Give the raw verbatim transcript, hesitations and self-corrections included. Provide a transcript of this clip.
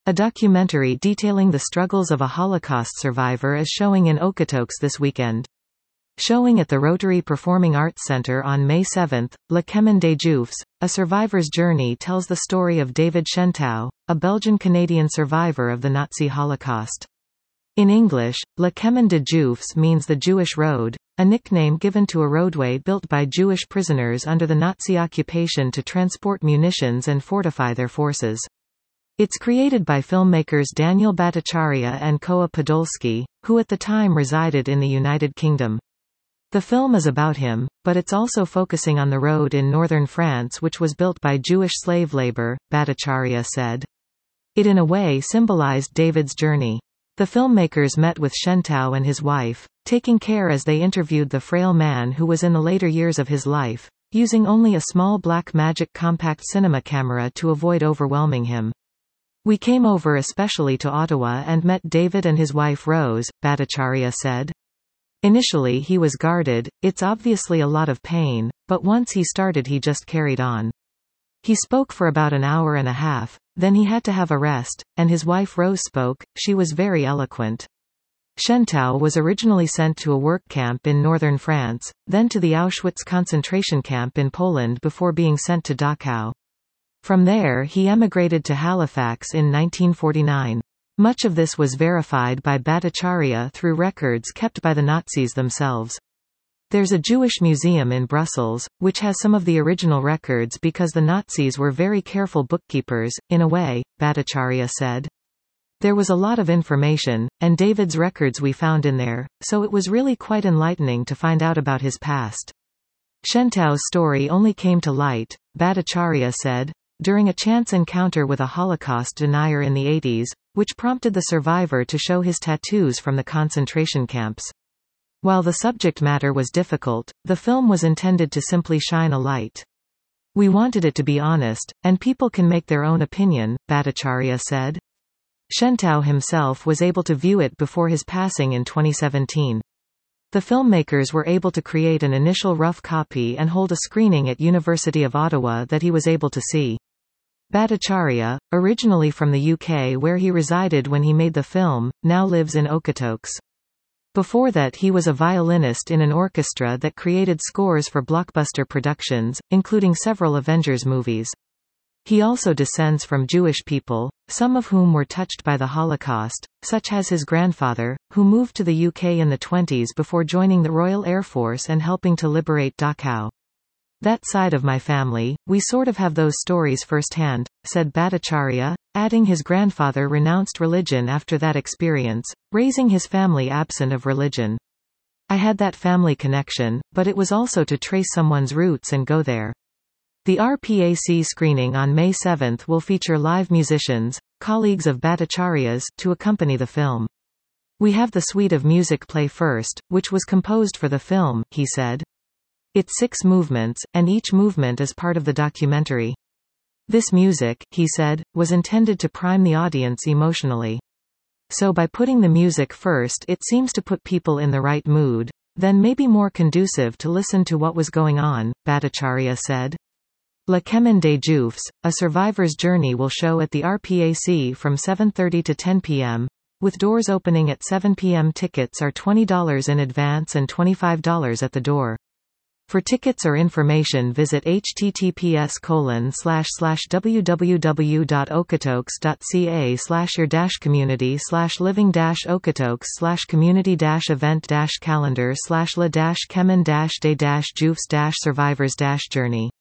A documentary detailing the struggles of a Holocaust survivor is showing in Okotoks this weekend. Showing at the Rotary Performing Arts Center on May seventh, Le Chemin des Juifs, A Survivor's Journey tells the story of David Shentau, a Belgian-Canadian survivor of the Nazi Holocaust. In English, Le Chemin des Juifs means the Jewish Road, a nickname given to a roadway built by Jewish prisoners under the Nazi occupation to transport munitions and fortify their forces. It's created by filmmakers Daniel Bhattacharya and Koa Podolsky, who at the time resided in the United Kingdom. The film is about him, but it's also focusing on the road in northern France which was built by Jewish slave labor, Bhattacharya said. It in a way symbolized David's journey. The filmmakers met with Shentau and his wife, taking care as they interviewed the frail man who was in the later years of his life, using only a small Blackmagic compact cinema camera to avoid overwhelming him. We came over especially to Ottawa and met David and his wife Rose, Bhattacharya said. Initially he was guarded, it's obviously a lot of pain, but once he started he just carried on. He spoke for about an hour and a half, then he had to have a rest, and his wife Rose spoke, she was very eloquent. Shentau was originally sent to a work camp in northern France, then to the Auschwitz concentration camp in Poland before being sent to Dachau. From there he emigrated to Halifax in nineteen forty-nine. Much of this was verified by Bhattacharya through records kept by the Nazis themselves. There's a Jewish museum in Brussels, which has some of the original records because the Nazis were very careful bookkeepers, in a way, Bhattacharya said. There was a lot of information, and David's records we found in there, so it was really quite enlightening to find out about his past. Shentau's story only came to light, Bhattacharya said, during a chance encounter with a Holocaust denier in the eighties, which prompted the survivor to show his tattoos from the concentration camps. While the subject matter was difficult, the film was intended to simply shine a light. We wanted it to be honest, and people can make their own opinion, Bhattacharya said. Shentau himself was able to view it before his passing in twenty seventeen. The filmmakers were able to create an initial rough copy and hold a screening at University of Ottawa that he was able to see. Bhattacharya, originally from the U K where he resided when he made the film, now lives in Okotoks. Before that he was a violinist in an orchestra that created scores for blockbuster productions, including several Avengers movies. He also descends from Jewish people, some of whom were touched by the Holocaust, such as his grandfather, who moved to the U K in the twenties before joining the Royal Air Force and helping to liberate Dachau. That side of my family, we sort of have those stories firsthand, said Bhattacharya, adding his grandfather renounced religion after that experience, raising his family absent of religion. I had that family connection, but it was also to trace someone's roots and go there. The R P A C screening on May seventh will feature live musicians, colleagues of Bhattacharya's, to accompany the film. We have the suite of music play first, which was composed for the film, he said. It's six movements, and each movement is part of the documentary. This music, he said, was intended to prime the audience emotionally. So by putting the music first it seems to put people in the right mood, then maybe more conducive to listen to what was going on, Bhattacharya said. Le Chemin des Juifs, A Survivor's Journey will show at the R P A C from seven thirty to ten p m, with doors opening at seven p m Tickets are twenty dollars in advance and twenty-five dollars at the door. For tickets or information visit https colon slash slash www.okotoks.ca slash your dash community slash living dash okotoks slash community dash event dash calendar slash la dash chemin dash des dash juifs dash survivors dash journey.